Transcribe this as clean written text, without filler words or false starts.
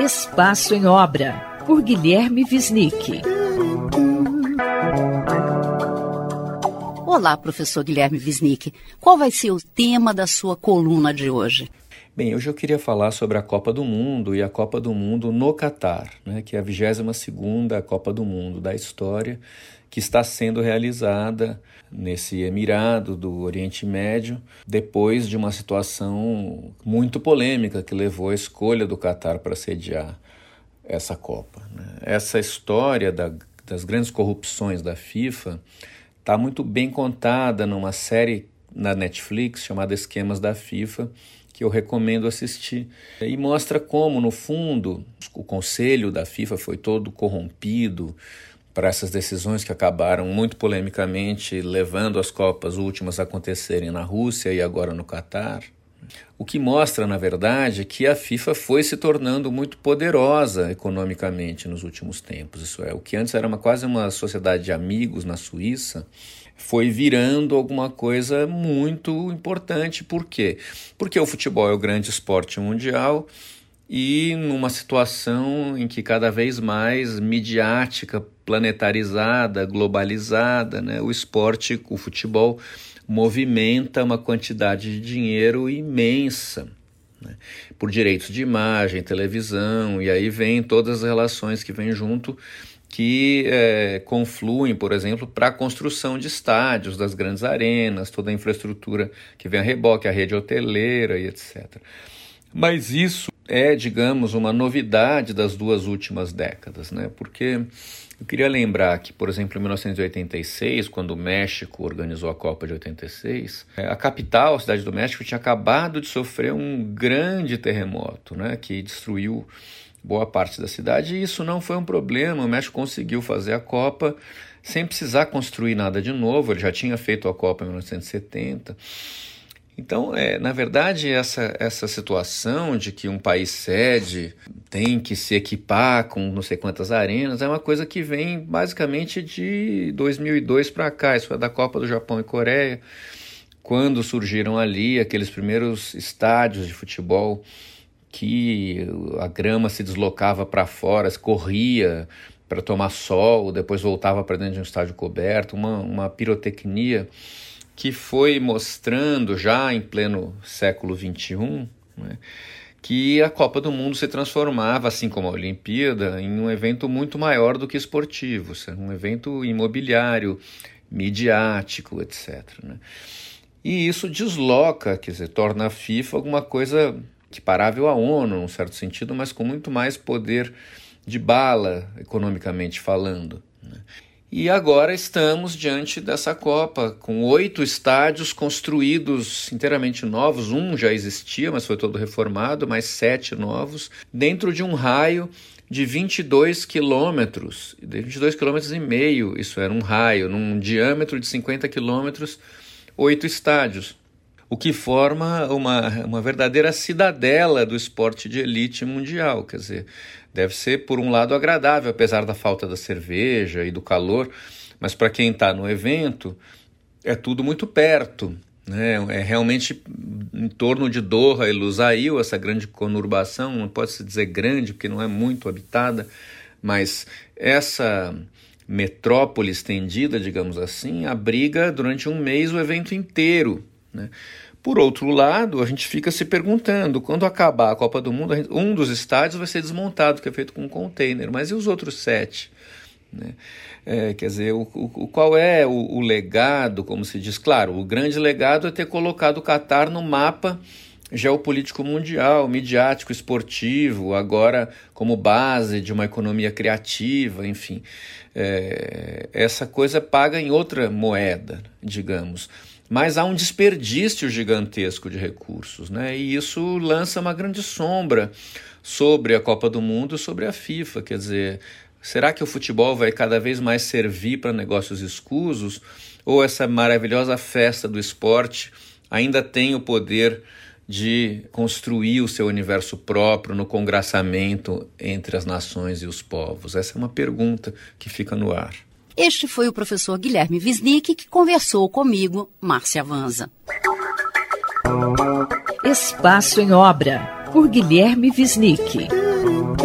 Espaço em Obra, por Guilherme Wisnik. Olá, professor Guilherme Wisnik. Qual vai ser o tema da sua coluna de hoje? Bem, hoje eu queria falar sobre a Copa do Mundo e a Copa do Mundo no Catar, que é a 22ª Copa do Mundo da história, que está sendo realizada nesse Emirado do Oriente Médio, depois de uma situação muito polêmica que levou a escolha do Catar para sediar essa Copa. Essa história das grandes corrupções da FIFA está muito bem contada numa série na Netflix chamada Esquemas da FIFA, que eu recomendo assistir. E mostra como, no fundo, o conselho da FIFA foi todo corrompido para essas decisões que acabaram muito polemicamente levando as Copas últimas a acontecerem na Rússia e agora no Catar. O que mostra, na verdade, que a FIFA foi se tornando muito poderosa economicamente nos últimos tempos. Isso é, o que antes era quase uma sociedade de amigos na Suíça, foi virando alguma coisa muito importante. Por quê? Porque o futebol é o grande esporte mundial e numa situação em que cada vez mais midiática, planetarizada, globalizada, o esporte, o futebol, movimenta uma quantidade de dinheiro imensa, por direitos de imagem, televisão, e aí vem todas as relações que vêm junto, que confluem, por exemplo, para a construção de estádios, das grandes arenas, toda a infraestrutura que vem a reboque, a rede hoteleira e etc. Mas isso é, digamos, uma novidade das duas últimas décadas, porque eu queria lembrar que, por exemplo, em 1986, quando o México organizou a Copa de 86, a capital, a cidade do México, tinha acabado de sofrer um grande terremoto, que destruiu boa parte da cidade, e isso não foi um problema. O México conseguiu fazer a Copa sem precisar construir nada de novo, ele já tinha feito a Copa em 1970. Então, na verdade, essa situação de que um país sede tem que se equipar com não sei quantas arenas é uma coisa que vem basicamente de 2002 para cá. Isso é da Copa do Japão e Coreia, quando surgiram ali aqueles primeiros estádios de futebol que a grama se deslocava para fora, se corria para tomar sol, depois voltava para dentro de um estádio coberto, uma pirotecnia que foi mostrando já em pleno século XXI, que a Copa do Mundo se transformava, assim como a Olimpíada, em um evento muito maior do que esportivo, um evento imobiliário, midiático, etc. E isso desloca, quer dizer, torna a FIFA alguma coisa equiparável à ONU, num certo sentido, mas com muito mais poder de bala, economicamente falando. E agora estamos diante dessa Copa, com 8 estádios construídos inteiramente novos. Um já existia, mas foi todo reformado, mais 7 novos, dentro de um raio de 22 quilômetros, 22 quilômetros e meio, isso era um raio, num diâmetro de 50 quilômetros, 8 estádios. O que forma uma verdadeira cidadela do esporte de elite mundial. Quer dizer, deve ser, por um lado, agradável, apesar da falta da cerveja e do calor, mas para quem está no evento, é tudo muito perto. É realmente em torno de Doha e Lusail, essa grande conurbação, não pode-se dizer grande, porque não é muito habitada, mas essa metrópole estendida, digamos assim, abriga durante um mês o evento inteiro. Por outro lado, a gente fica se perguntando, quando acabar a Copa do Mundo, um dos estádios vai ser desmontado, que é feito com um container, mas e os outros 7? Quer dizer, qual é o legado, como se diz? Claro, o grande legado é ter colocado o Catar no mapa geopolítico mundial, midiático, esportivo, agora como base de uma economia criativa, enfim. Essa coisa paga em outra moeda, digamos. Mas há um desperdício gigantesco de recursos, e isso lança uma grande sombra sobre a Copa do Mundo e sobre a FIFA. Quer dizer, será que o futebol vai cada vez mais servir para negócios escusos? Ou essa maravilhosa festa do esporte ainda tem o poder de construir o seu universo próprio no congraçamento entre as nações e os povos? Essa é uma pergunta que fica no ar. Este foi o professor Guilherme Wisnik, que conversou comigo, Márcia Vanza. Espaço em Obra, por Guilherme Wisnik.